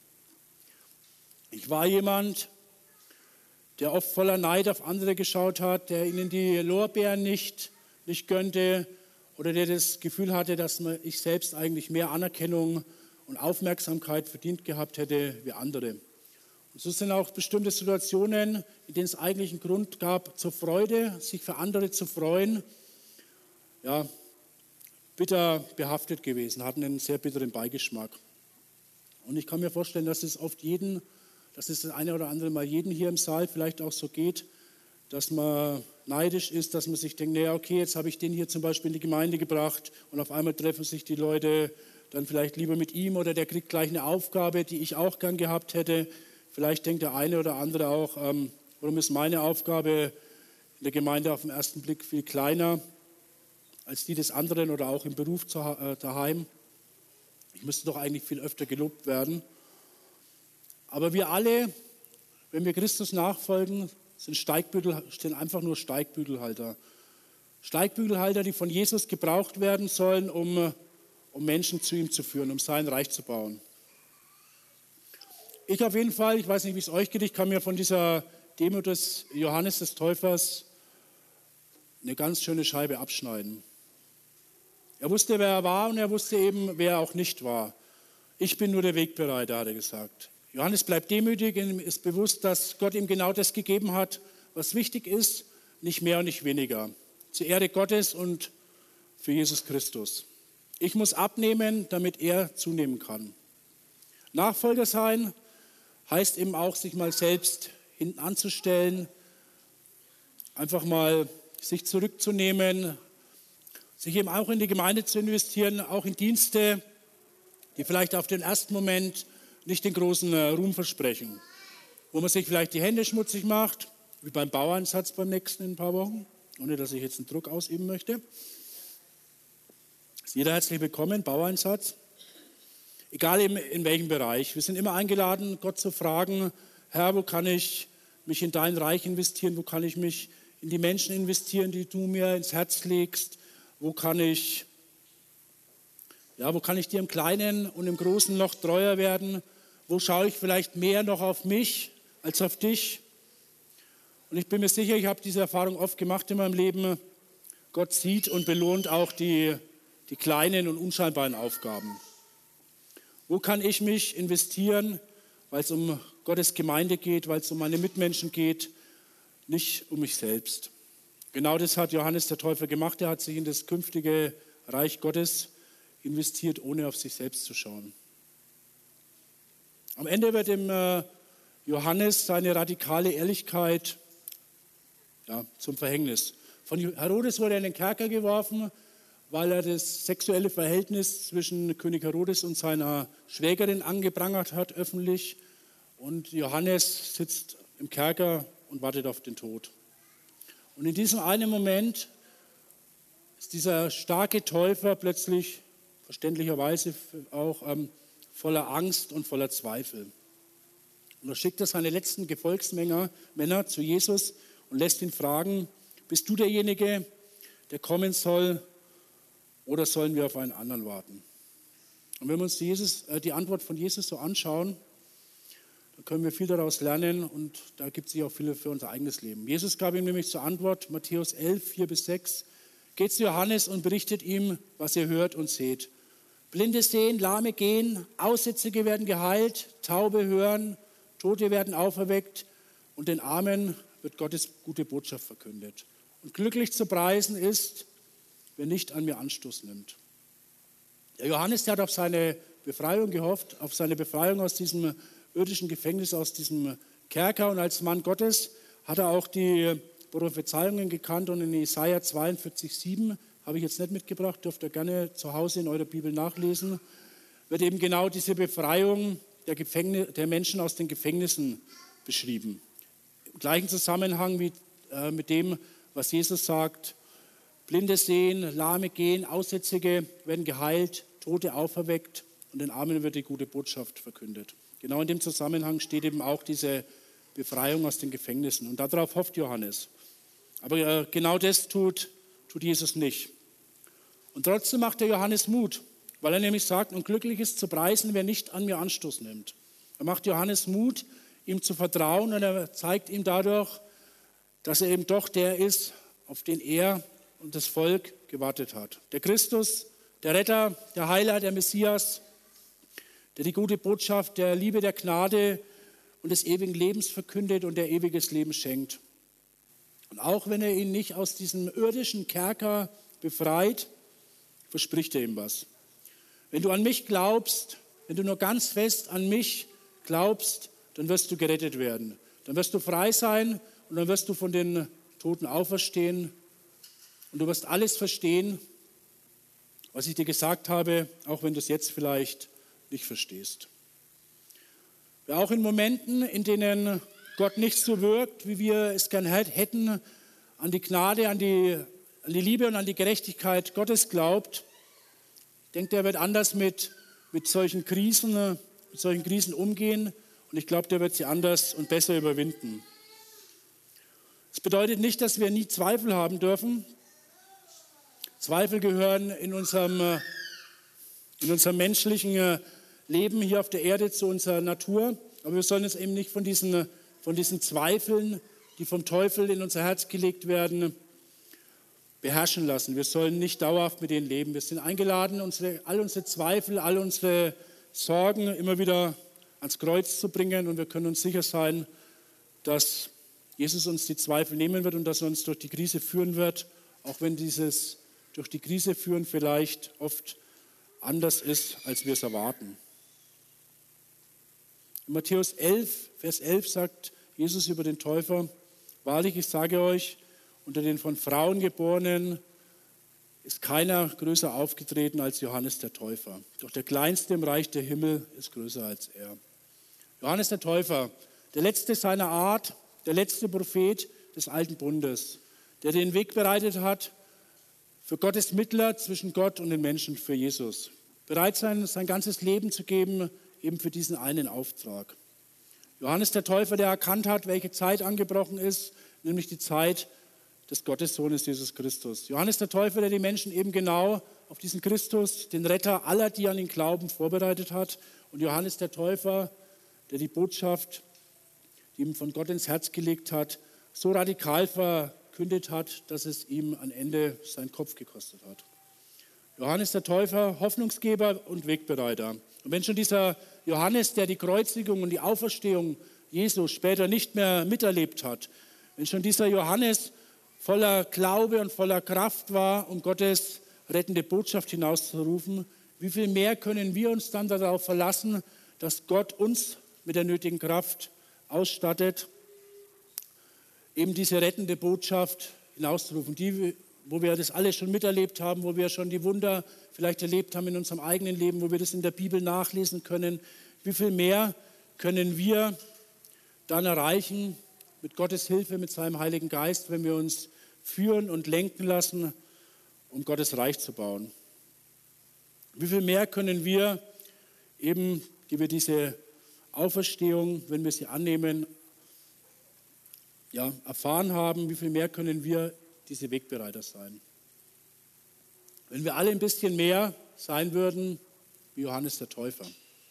Ich war jemand, der oft voller Neid auf andere geschaut hat, der ihnen die Lorbeeren nicht, nicht gönnte oder der das Gefühl hatte, dass ich selbst eigentlich mehr Anerkennung und Aufmerksamkeit verdient gehabt hätte wie andere. Und so sind auch bestimmte Situationen, in denen es eigentlich einen Grund gab zur Freude, sich für andere zu freuen, ja, bitter behaftet gewesen, hatten einen sehr bitteren Beigeschmack. Und ich kann mir vorstellen, dass es oft jeden, dass es das eine oder andere Mal jeden hier im Saal vielleicht auch so geht, dass man neidisch ist, dass man sich denkt, naja, okay, jetzt habe ich den hier zum Beispiel in die Gemeinde gebracht und auf einmal treffen sich die Leute dann vielleicht lieber mit ihm oder der kriegt gleich eine Aufgabe, die ich auch gern gehabt hätte. Vielleicht denkt der eine oder andere auch, ähm, warum ist meine Aufgabe in der Gemeinde auf den ersten Blick viel kleiner als die des anderen oder auch im Beruf zu, äh, daheim. Ich müsste doch eigentlich viel öfter gelobt werden. Aber wir alle, wenn wir Christus nachfolgen, sind, Steigbügel, sind einfach nur Steigbügelhalter. Steigbügelhalter, die von Jesus gebraucht werden sollen, um, um Menschen zu ihm zu führen, um sein Reich zu bauen. Ich auf jeden Fall, ich weiß nicht, wie es euch geht, ich kann mir von dieser Demut des Johannes des Täufers eine ganz schöne Scheibe abschneiden. Er wusste, wer er war und er wusste eben, wer er auch nicht war. Ich bin nur der Wegbereiter, hat er gesagt. Johannes bleibt demütig, ihm ist bewusst, dass Gott ihm genau das gegeben hat, was wichtig ist, nicht mehr und nicht weniger. Zur Ehre Gottes und für Jesus Christus. Ich muss abnehmen, damit er zunehmen kann. Nachfolger sein heißt eben auch, sich mal selbst hinten anzustellen, einfach mal sich zurückzunehmen, sich eben auch in die Gemeinde zu investieren, auch in Dienste, die vielleicht auf den ersten Moment nicht den großen Ruhm versprechen. Wo man sich vielleicht die Hände schmutzig macht, wie beim Baueinsatz beim nächsten in ein paar Wochen, ohne dass ich jetzt einen Druck ausüben möchte. Ist jeder herzlich willkommen, Baueinsatz. Egal in, in welchem Bereich. Wir sind immer eingeladen, Gott zu fragen, Herr, wo kann ich mich in dein Reich investieren, wo kann ich mich in die Menschen investieren, die du mir ins Herz legst, wo kann ich, ja, wo kann ich dir im Kleinen und im Großen noch treuer werden, wo schaue ich vielleicht mehr noch auf mich als auf dich. Und ich bin mir sicher, ich habe diese Erfahrung oft gemacht in meinem Leben, Gott sieht und belohnt auch die, die kleinen und unscheinbaren Aufgaben. Wo kann ich mich investieren, weil es um Gottes Gemeinde geht, weil es um meine Mitmenschen geht, nicht um mich selbst. Genau das hat Johannes der Täufer gemacht. Er hat sich in das künftige Reich Gottes investiert, ohne auf sich selbst zu schauen. Am Ende wird dem Johannes seine radikale Ehrlichkeit ja, zum Verhängnis. Von Herodes wurde er in den Kerker geworfen, weil er das sexuelle Verhältnis zwischen König Herodes und seiner Schwägerin angeprangert hat, öffentlich. Und Johannes sitzt im Kerker und wartet auf den Tod. Und in diesem einen Moment ist dieser starke Täufer plötzlich, verständlicherweise auch, ähm, voller Angst und voller Zweifel. Und da schickt er seine letzten Gefolgsmänner Männer zu Jesus und lässt ihn fragen, bist du derjenige, der kommen soll, oder sollen wir auf einen anderen warten? Und wenn wir uns Jesus, äh, die Antwort von Jesus so anschauen, dann können wir viel daraus lernen und da gibt es sich auch viel für unser eigenes Leben. Jesus gab ihm nämlich zur Antwort, Matthäus elf, vier bis sechs, geht zu Johannes und berichtet ihm, was ihr hört und seht. Blinde sehen, Lahme gehen, Aussätzige werden geheilt, Taube hören, Tote werden auferweckt und den Armen wird Gottes gute Botschaft verkündet. Und glücklich zu preisen ist, wer nicht an mir Anstoß nimmt. Der Johannes, der hat auf seine Befreiung gehofft, auf seine Befreiung aus diesem irdischen Gefängnis, aus diesem Kerker. Und als Mann Gottes hat er auch die Prophezeiungen gekannt. Und in Jesaja zweiundvierzig, sieben, habe ich jetzt nicht mitgebracht, dürft ihr gerne zu Hause in eurer Bibel nachlesen, wird eben genau diese Befreiung der, Gefängnis, der Menschen aus den Gefängnissen beschrieben. Im gleichen Zusammenhang wie, äh, mit dem, was Jesus sagt, Blinde sehen, Lahme gehen, Aussätzige werden geheilt, Tote auferweckt und den Armen wird die gute Botschaft verkündet. Genau in dem Zusammenhang steht eben auch diese Befreiung aus den Gefängnissen. Und darauf hofft Johannes. Aber äh, genau das tut, tut Jesus nicht. Und trotzdem macht der Johannes Mut, weil er nämlich sagt, und glücklich ist zu preisen, wer nicht an mir Anstoß nimmt. Er macht Johannes Mut, ihm zu vertrauen und er zeigt ihm dadurch, dass er eben doch der ist, auf den er und das Volk gewartet hat. Der Christus, der Retter, der Heiler, der Messias, der die gute Botschaft der Liebe, der Gnade und des ewigen Lebens verkündet und der ewiges Leben schenkt. Und auch wenn er ihn nicht aus diesem irdischen Kerker befreit, verspricht er ihm was. Wenn du an mich glaubst, wenn du nur ganz fest an mich glaubst, dann wirst du gerettet werden. Dann wirst du frei sein und dann wirst du von den Toten auferstehen und du wirst alles verstehen, was ich dir gesagt habe, auch wenn du es jetzt vielleicht nicht verstehst. Ja, auch in Momenten, in denen Gott nicht so wirkt, wie wir es gern hätten, an die Gnade, an die, an die Liebe und an die Gerechtigkeit Gottes glaubt, denkt er, wird anders mit, mit solchen Krisen, mit solchen Krisen umgehen und ich glaube, der wird sie anders und besser überwinden. Das bedeutet nicht, dass wir nie Zweifel haben dürfen. Zweifel gehören in unserem, in unserem menschlichen Leben hier auf der Erde zu unserer Natur. Aber wir sollen uns eben nicht von diesen, von diesen Zweifeln, die vom Teufel in unser Herz gelegt werden, beherrschen lassen. Wir sollen nicht dauerhaft mit denen leben. Wir sind eingeladen, unsere, all unsere Zweifel, all unsere Sorgen immer wieder ans Kreuz zu bringen. Und wir können uns sicher sein, dass Jesus uns die Zweifel nehmen wird und dass er uns durch die Krise führen wird, auch wenn dieses durch die Krise führen vielleicht oft anders ist, als wir es erwarten. In Matthäus elf, Vers elf sagt Jesus über den Täufer: Wahrlich, ich sage euch, unter den von Frauen Geborenen ist keiner größer aufgetreten als Johannes der Täufer. Doch der Kleinste im Reich der Himmel ist größer als er. Johannes der Täufer, der letzte seiner Art, der letzte Prophet des Alten Bundes, der den Weg bereitet hat für Gottes Mittler zwischen Gott und den Menschen, für Jesus. Bereit sein, sein ganzes Leben zu geben, eben für diesen einen Auftrag. Johannes der Täufer, der erkannt hat, welche Zeit angebrochen ist, nämlich die Zeit des Gottessohnes Jesus Christus. Johannes der Täufer, der die Menschen eben genau auf diesen Christus, den Retter aller, die an ihn glauben, vorbereitet hat. Und Johannes der Täufer, der die Botschaft, die ihm von Gott ins Herz gelegt hat, so radikal verkündet hat, dass es ihm am Ende seinen Kopf gekostet hat. Johannes der Täufer, Hoffnungsgeber und Wegbereiter. Und wenn schon dieser Johannes, der die Kreuzigung und die Auferstehung Jesu später nicht mehr miterlebt hat, wenn schon dieser Johannes voller Glaube und voller Kraft war, um Gottes rettende Botschaft hinauszurufen, wie viel mehr können wir uns dann darauf verlassen, dass Gott uns mit der nötigen Kraft ausstattet, eben diese rettende Botschaft hinauszurufen, die, wo wir das alles schon miterlebt haben, wo wir schon die Wunder vielleicht erlebt haben in unserem eigenen Leben, wo wir das in der Bibel nachlesen können. Wie viel mehr können wir dann erreichen mit Gottes Hilfe, mit seinem Heiligen Geist, wenn wir uns führen und lenken lassen, um Gottes Reich zu bauen? Wie viel mehr können wir eben, die wir diese Auferstehung, wenn wir sie annehmen, ja, erfahren haben, wie viel mehr können wir diese Wegbereiter sein? Wenn wir alle ein bisschen mehr sein würden wie Johannes der Täufer.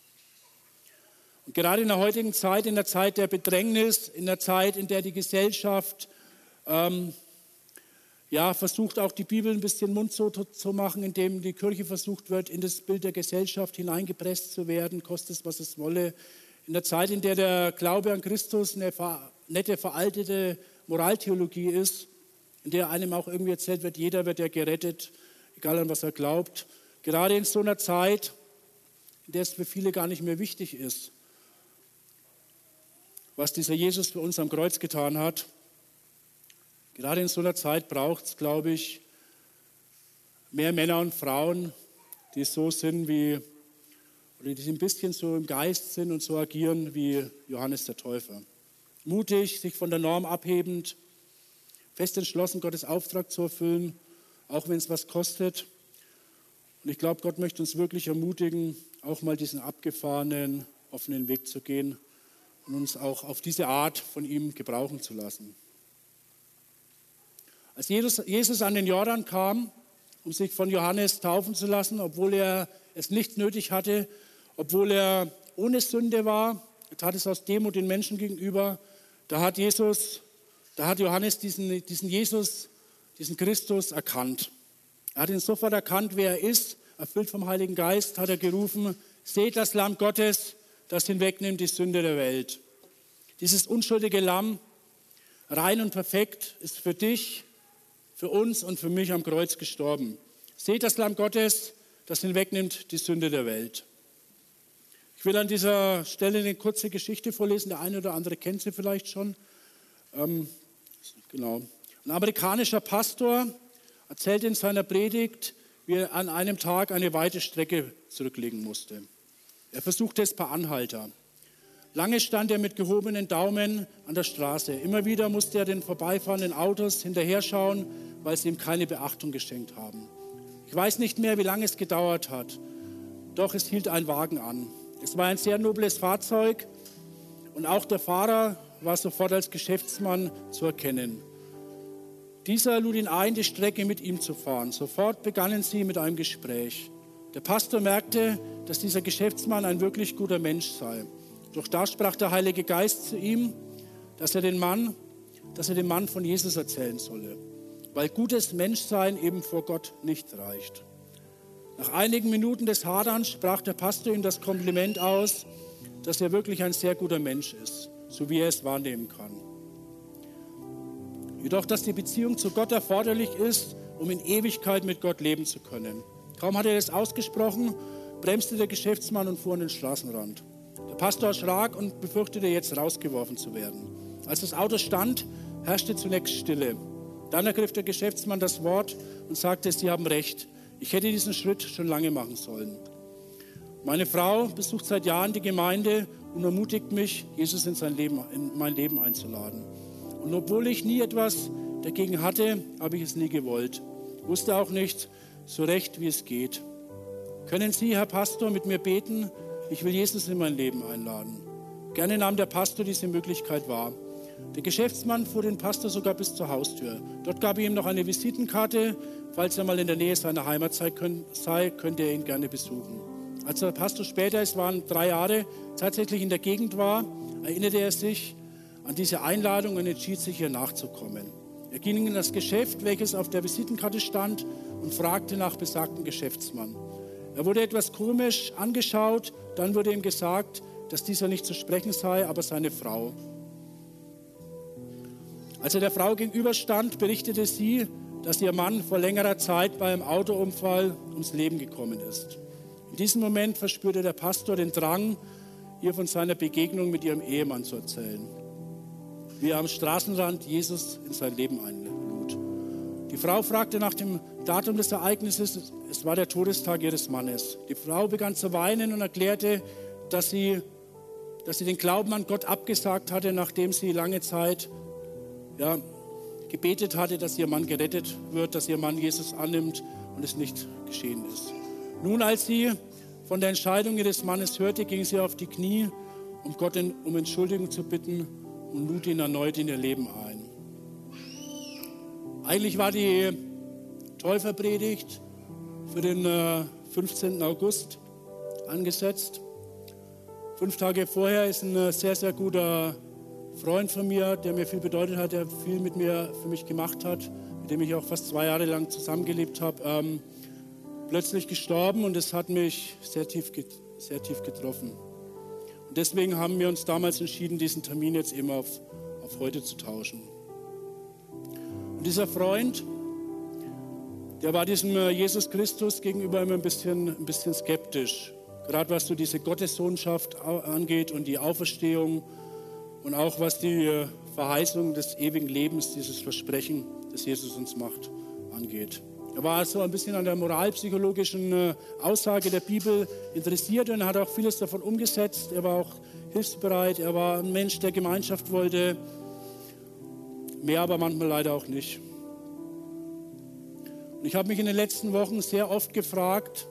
Und gerade in der heutigen Zeit, in der Zeit der Bedrängnis, in der Zeit, in der die Gesellschaft ähm, ja, versucht, auch die Bibel ein bisschen mundtot zu machen, indem die Kirche versucht wird, in das Bild der Gesellschaft hineingepresst zu werden, kostet es, was es wolle. In der Zeit, in der der Glaube an Christus eine nette, veraltete Moraltheologie ist, in der einem auch irgendwie erzählt wird, jeder wird ja gerettet, egal an was er glaubt. Gerade in so einer Zeit, in der es für viele gar nicht mehr wichtig ist, was dieser Jesus für uns am Kreuz getan hat. Gerade in so einer Zeit braucht es, glaube ich, mehr Männer und Frauen, die so sind wie, oder die ein bisschen so im Geist sind und so agieren wie Johannes der Täufer. Mutig, sich von der Norm abhebend, fest entschlossen, Gottes Auftrag zu erfüllen, auch wenn es was kostet. Und ich glaube, Gott möchte uns wirklich ermutigen, auch mal diesen abgefahrenen, offenen Weg zu gehen und uns auch auf diese Art von ihm gebrauchen zu lassen. Als Jesus, Jesus an den Jordan kam, um sich von Johannes taufen zu lassen, obwohl er es nicht nötig hatte, obwohl er ohne Sünde war, er tat es aus Demut den Menschen gegenüber, da hat Jesus, da hat Johannes diesen, diesen Jesus, diesen Christus erkannt. Er hat ihn sofort erkannt, wer er ist, erfüllt vom Heiligen Geist, hat er gerufen: Seht das Lamm Gottes, das hinwegnimmt die Sünde der Welt. Dieses unschuldige Lamm, rein und perfekt, ist für dich, für uns und für mich am Kreuz gestorben. Seht das Lamm Gottes, das hinwegnimmt die Sünde der Welt. Ich will an dieser Stelle eine kurze Geschichte vorlesen. Der eine oder andere kennt sie vielleicht schon. Ähm, genau. Ein amerikanischer Pastor erzählt in seiner Predigt, wie er an einem Tag eine weite Strecke zurücklegen musste. Er versuchte es per Anhalter. Lange stand er mit gehobenen Daumen an der Straße. Immer wieder musste er den vorbeifahrenden Autos hinterher schauen, weil sie ihm keine Beachtung geschenkt haben. Ich weiß nicht mehr, wie lange es gedauert hat, doch es hielt ein Wagen an. Es war ein sehr nobles Fahrzeug und auch der Fahrer war sofort als Geschäftsmann zu erkennen. Dieser lud ihn ein, die Strecke mit ihm zu fahren. Sofort begannen sie mit einem Gespräch. Der Pastor merkte, dass dieser Geschäftsmann ein wirklich guter Mensch sei. Doch da sprach der Heilige Geist zu ihm, dass er den Mann, dass er dem Mann von Jesus erzählen solle, weil gutes Menschsein eben vor Gott nicht reicht. Nach einigen Minuten des Haderns sprach der Pastor ihm das Kompliment aus, dass er wirklich ein sehr guter Mensch ist, so wie er es wahrnehmen kann. Jedoch, dass die Beziehung zu Gott erforderlich ist, um in Ewigkeit mit Gott leben zu können. Kaum hat er das ausgesprochen, bremste der Geschäftsmann und fuhr an den Straßenrand. Der Pastor erschrak und befürchtete, jetzt rausgeworfen zu werden. Als das Auto stand, herrschte zunächst Stille. Dann ergriff der Geschäftsmann das Wort und sagte, Sie haben recht, ich hätte diesen Schritt schon lange machen sollen. Meine Frau besucht seit Jahren die Gemeinde und ermutigt mich, Jesus in, sein Leben, in mein Leben einzuladen. Und obwohl ich nie etwas dagegen hatte, habe ich es nie gewollt. Wusste auch nicht so recht, wie es geht. Können Sie, Herr Pastor, mit mir beten? Ich will Jesus in mein Leben einladen. Gerne nahm der Pastor diese Möglichkeit wahr. Der Geschäftsmann fuhr den Pastor sogar bis zur Haustür. Dort gab er ihm noch eine Visitenkarte. Falls er mal in der Nähe seiner Heimat sei, könnte er ihn gerne besuchen. Als der Pastor später, es waren drei Jahre, tatsächlich in der Gegend war, erinnerte er sich an diese Einladung und entschied sich, ihr nachzukommen. Er ging in das Geschäft, welches auf der Visitenkarte stand, und fragte nach besagtem Geschäftsmann. Er wurde etwas komisch angeschaut, dann wurde ihm gesagt, dass dieser nicht zu sprechen sei, aber seine Frau. Als er der Frau gegenüberstand, berichtete sie, dass ihr Mann vor längerer Zeit bei einem Autounfall ums Leben gekommen ist. In diesem Moment verspürte der Pastor den Drang, ihr von seiner Begegnung mit ihrem Ehemann zu erzählen, wie er am Straßenrand Jesus in sein Leben einlud. Die Frau fragte nach dem Datum des Ereignisses, es war der Todestag ihres Mannes. Die Frau begann zu weinen und erklärte, dass sie, dass sie den Glauben an Gott abgesagt hatte, nachdem sie lange Zeit ja, gebetet hatte, dass ihr Mann gerettet wird, dass ihr Mann Jesus annimmt und es nicht geschehen ist. Nun, als sie von der Entscheidung ihres Mannes hörte, ging sie auf die Knie, um Gott um Entschuldigung zu bitten und lud ihn erneut in ihr Leben ein. Eigentlich war die Täuferpredigt für den fünfzehnten August angesetzt. Fünf Tage vorher ist ein sehr, sehr guter Freund von mir, der mir viel bedeutet hat, der viel mit mir für mich gemacht hat, mit dem ich auch fast zwei Jahre lang zusammengelebt habe, ähm, plötzlich gestorben, und es hat mich sehr tief, sehr tief getroffen. Und deswegen haben wir uns damals entschieden, diesen Termin jetzt eben auf, auf heute zu tauschen. Und dieser Freund, der war diesem Jesus Christus gegenüber immer ein bisschen, ein bisschen skeptisch, gerade was so diese Gottessohnschaft angeht und die Auferstehung und auch was die Verheißung des ewigen Lebens, dieses Versprechen, das Jesus uns macht, angeht. Er war so ein bisschen an der moralpsychologischen Aussage der Bibel interessiert und hat auch vieles davon umgesetzt. Er war auch hilfsbereit, er war ein Mensch, der Gemeinschaft wollte, mehr aber manchmal leider auch nicht. Und ich habe mich in den letzten Wochen sehr oft gefragt,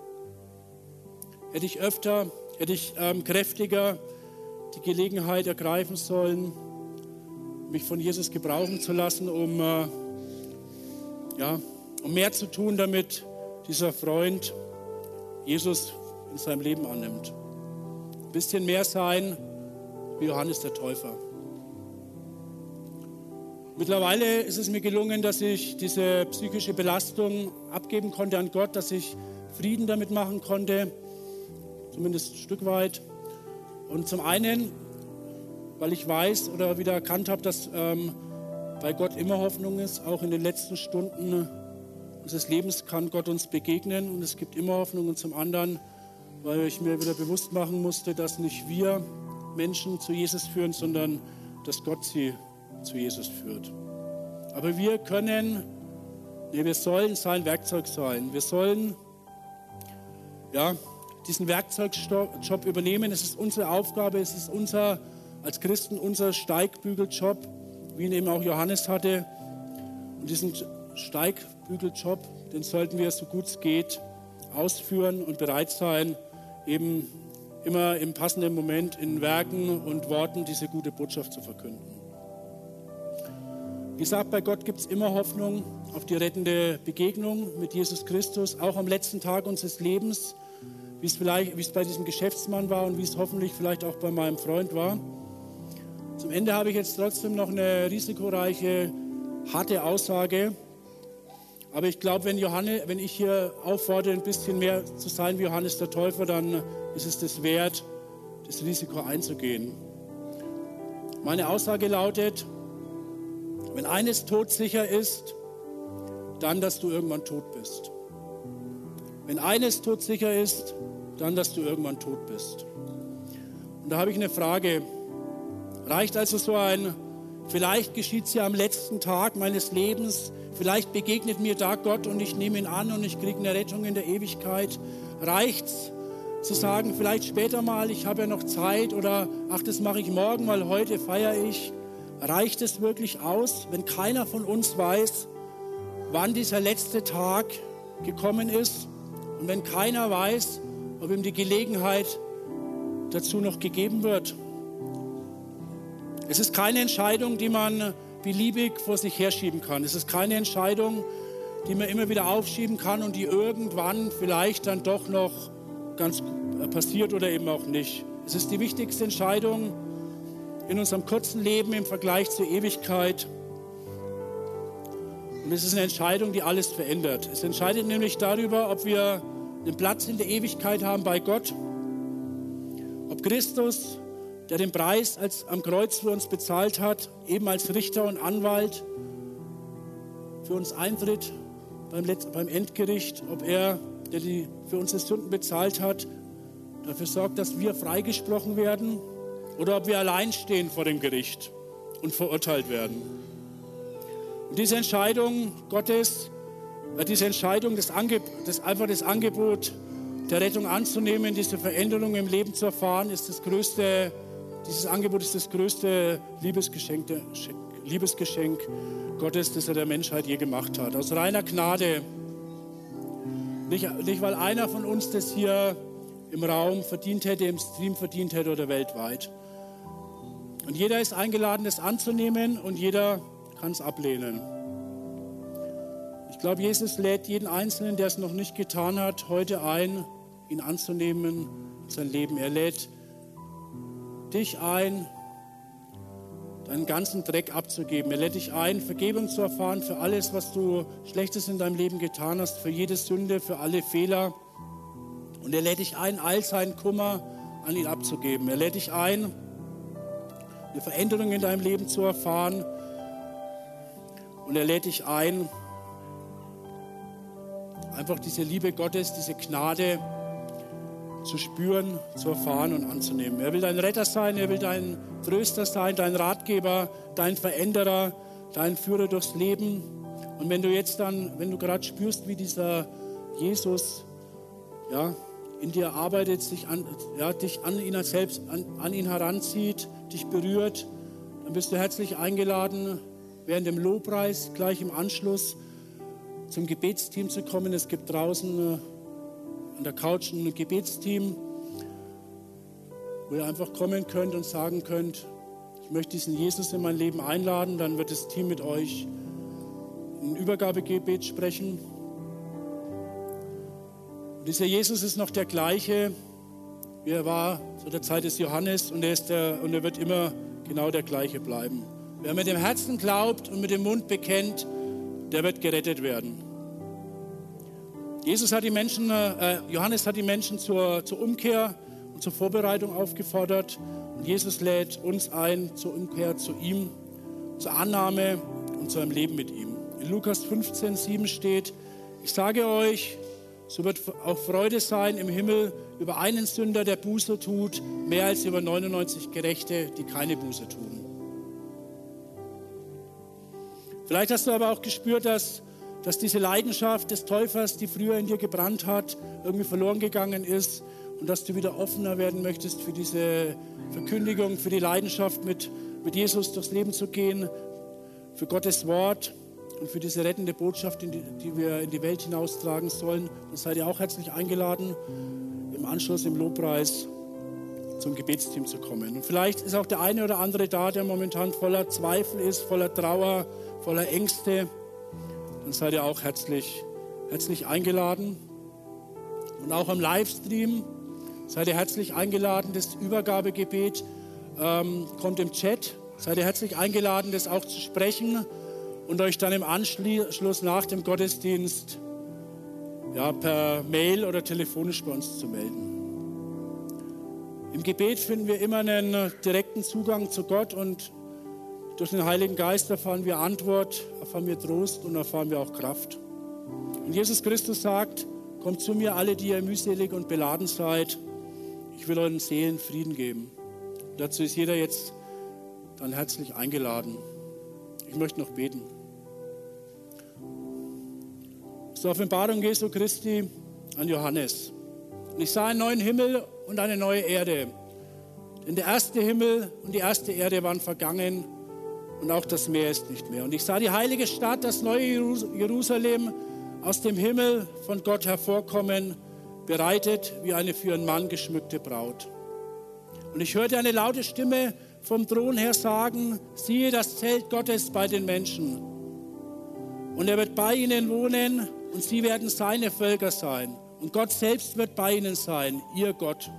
hätte ich öfter, hätte ich ähm, kräftiger die Gelegenheit ergreifen sollen, mich von Jesus gebrauchen zu lassen, um, äh, ja, um mehr zu tun, damit dieser Freund Jesus in seinem Leben annimmt. Ein bisschen mehr sein wie Johannes der Täufer. Mittlerweile ist es mir gelungen, dass ich diese psychische Belastung abgeben konnte an Gott, dass ich Frieden damit machen konnte, zumindest ein Stück weit. Und zum einen, weil ich weiß oder wieder erkannt habe, dass ähm, bei Gott immer Hoffnung ist, auch in den letzten Stunden unseres Lebens kann Gott uns begegnen und es gibt immer Hoffnung. Und zum anderen, weil ich mir wieder bewusst machen musste, dass nicht wir Menschen zu Jesus führen, sondern dass Gott sie zu Jesus führt. Aber wir können, nee, wir sollen sein Werkzeug sein. Wir sollen ja, diesen Werkzeugjob übernehmen. Es ist unsere Aufgabe, es ist unser, als Christen unser Steigbügeljob, wie ihn eben auch Johannes hatte. Und diesen Steigbügeljob, den sollten wir, so gut es geht, ausführen und bereit sein, eben immer im passenden Moment in Werken und Worten diese gute Botschaft zu verkünden. Wie gesagt, bei Gott gibt es immer Hoffnung auf die rettende Begegnung mit Jesus Christus, auch am letzten Tag unseres Lebens, wie es vielleicht, wie es bei diesem Geschäftsmann war und wie es hoffentlich vielleicht auch bei meinem Freund war. Zum Ende habe ich jetzt trotzdem noch eine risikoreiche, harte Aussage. Aber ich glaube, wenn, Johannes, wenn ich hier auffordere, ein bisschen mehr zu sein wie Johannes der Täufer, dann ist es das wert, das Risiko einzugehen. Meine Aussage lautet, wenn eines todsicher ist, dann, dass du irgendwann tot bist. Wenn eines todsicher ist, dann, dass du irgendwann tot bist. Und da habe ich eine Frage. Reicht also so ein, vielleicht geschieht es ja am letzten Tag meines Lebens, vielleicht begegnet mir da Gott und ich nehme ihn an und ich kriege eine Rettung in der Ewigkeit. Reicht es zu sagen, vielleicht später mal, ich habe ja noch Zeit oder ach, das mache ich morgen, weil heute feiere ich. Reicht es wirklich aus, wenn keiner von uns weiß, wann dieser letzte Tag gekommen ist und wenn keiner weiß, ob ihm die Gelegenheit dazu noch gegeben wird? Es ist keine Entscheidung, die man beliebig vor sich herschieben kann. Es ist keine Entscheidung, die man immer wieder aufschieben kann und die irgendwann vielleicht dann doch noch ganz passiert oder eben auch nicht. Es ist die wichtigste Entscheidung in unserem kurzen Leben im Vergleich zur Ewigkeit. Und es ist eine Entscheidung, die alles verändert. Es entscheidet nämlich darüber, ob wir einen Platz in der Ewigkeit haben bei Gott, ob Christus, der den Preis als, am Kreuz für uns bezahlt hat, eben als Richter und Anwalt für uns eintritt beim, Letz-, beim Endgericht, ob er, der die für unsere Sünden bezahlt hat, dafür sorgt, dass wir freigesprochen werden oder ob wir allein stehen vor dem Gericht und verurteilt werden. Und diese Entscheidung Gottes, äh, diese Entscheidung, das, Angeb- das einfach das Angebot der Rettung anzunehmen, diese Veränderung im Leben zu erfahren, ist das größte, dieses Angebot ist das größte Liebesgeschenk, der, Liebesgeschenk Gottes, das er der Menschheit je gemacht hat. Aus reiner Gnade. Nicht, nicht, weil einer von uns das hier im Raum verdient hätte, im Stream verdient hätte oder weltweit. Und jeder ist eingeladen, das anzunehmen und jeder kann es ablehnen. Ich glaube, Jesus lädt jeden Einzelnen, der es noch nicht getan hat, heute ein, ihn anzunehmen in sein Leben. Er lädt dich ein, deinen ganzen Dreck abzugeben. Er lädt dich ein, Vergebung zu erfahren für alles, was du Schlechtes in deinem Leben getan hast, für jede Sünde, für alle Fehler. Und er lädt dich ein, all seinen Kummer an ihn abzugeben. Er lädt dich ein, eine Veränderung in deinem Leben zu erfahren. Und er lädt dich ein, einfach diese Liebe Gottes, diese Gnade zu spüren, zu erfahren und anzunehmen. Er will dein Retter sein, er will dein Tröster sein, dein Ratgeber, dein Veränderer, dein Führer durchs Leben. Und wenn du jetzt dann, wenn du gerade spürst, wie dieser Jesus ja, in dir arbeitet, sich an, ja, dich an ihn selbst, an, an ihn heranzieht, dich berührt, dann bist du herzlich eingeladen, während dem Lobpreis gleich im Anschluss zum Gebetsteam zu kommen. Es gibt draußen an der Couch ein Gebetsteam, wo ihr einfach kommen könnt und sagen könnt, ich möchte diesen Jesus in mein Leben einladen. Dann wird das Team mit euch ein Übergabegebet sprechen. Und dieser Jesus ist noch der gleiche, wie er war zu der Zeit des Johannes, und er, ist der, und er wird immer genau der gleiche bleiben. Wer mit dem Herzen glaubt und mit dem Mund bekennt, der wird gerettet werden. Jesus hat die Menschen, äh, Johannes hat die Menschen zur, zur Umkehr und zur Vorbereitung aufgefordert. Und Jesus lädt uns ein zur Umkehr zu ihm, zur Annahme und zu einem Leben mit ihm. In Lukas fünfzehn, sieben steht, ich sage euch, so wird auch Freude sein im Himmel über einen Sünder, der Buße tut, mehr als über neunundneunzig Gerechte, die keine Buße tun. Vielleicht hast du aber auch gespürt, dass, dass diese Leidenschaft des Täufers, die früher in dir gebrannt hat, irgendwie verloren gegangen ist und dass du wieder offener werden möchtest für diese Verkündigung, für die Leidenschaft, mit, mit Jesus durchs Leben zu gehen, für Gottes Wort und für diese rettende Botschaft, die, die wir in die Welt hinaustragen sollen. Dann seid ihr auch herzlich eingeladen, im Anschluss im Lobpreis zum Gebetsteam zu kommen. Und vielleicht ist auch der eine oder andere da, der momentan voller Zweifel ist, voller Trauer, voller Ängste. Dann seid ihr auch herzlich, herzlich eingeladen. und auch am Livestream. Seid ihr herzlich eingeladen. Das Übergabegebet ähm, kommt im Chat. Seid ihr herzlich eingeladen, das auch zu sprechen und euch dann im Anschluss nach dem Gottesdienst ja, per Mail oder telefonisch bei uns zu melden. Im Gebet finden wir immer einen direkten Zugang zu Gott und durch den Heiligen Geist erfahren wir Antwort, erfahren wir Trost und erfahren wir auch Kraft. Und Jesus Christus sagt, kommt zu mir alle, die ihr mühselig und beladen seid. Ich will euren Seelen Frieden geben. Und dazu ist jeder jetzt dann herzlich eingeladen. Ich möchte noch beten. Zur Offenbarung Jesu Christi an Johannes. Und ich sah einen neuen Himmel und eine neue Erde. Denn der erste Himmel und die erste Erde waren vergangen und auch das Meer ist nicht mehr. Und ich sah die heilige Stadt, das neue Jerusalem, aus dem Himmel von Gott hervorkommen, bereitet wie eine für einen Mann geschmückte Braut. Und ich hörte eine laute Stimme vom Thron her sagen, siehe das Zelt Gottes bei den Menschen. Und er wird bei ihnen wohnen und sie werden seine Völker sein. Und Gott selbst wird bei ihnen sein, ihr Gott.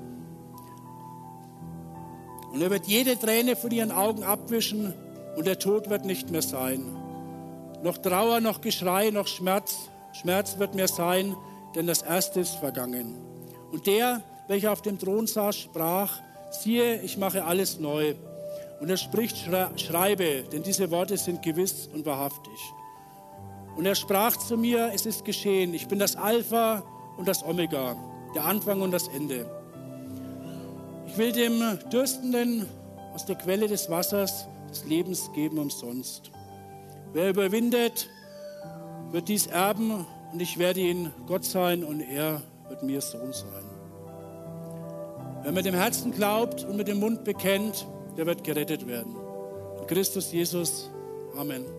Und er wird jede Träne von ihren Augen abwischen und der Tod wird nicht mehr sein. Noch Trauer, noch Geschrei, noch Schmerz. Schmerz wird mehr sein, denn das Erste ist vergangen. Und der, welcher auf dem Thron saß, sprach, siehe, ich mache alles neu. Und er spricht, schreibe, denn diese Worte sind gewiss und wahrhaftig. Und er sprach zu mir, es ist geschehen, ich bin das Alpha und das Omega, der Anfang und das Ende. Ich will dem Dürstenden aus der Quelle des Wassers des Lebens geben umsonst. Wer überwindet, wird dies erben und ich werde ihm Gott sein und er wird mir Sohn sein. Wer mit dem Herzen glaubt und mit dem Mund bekennt, der wird gerettet werden. In Christus Jesus. Amen.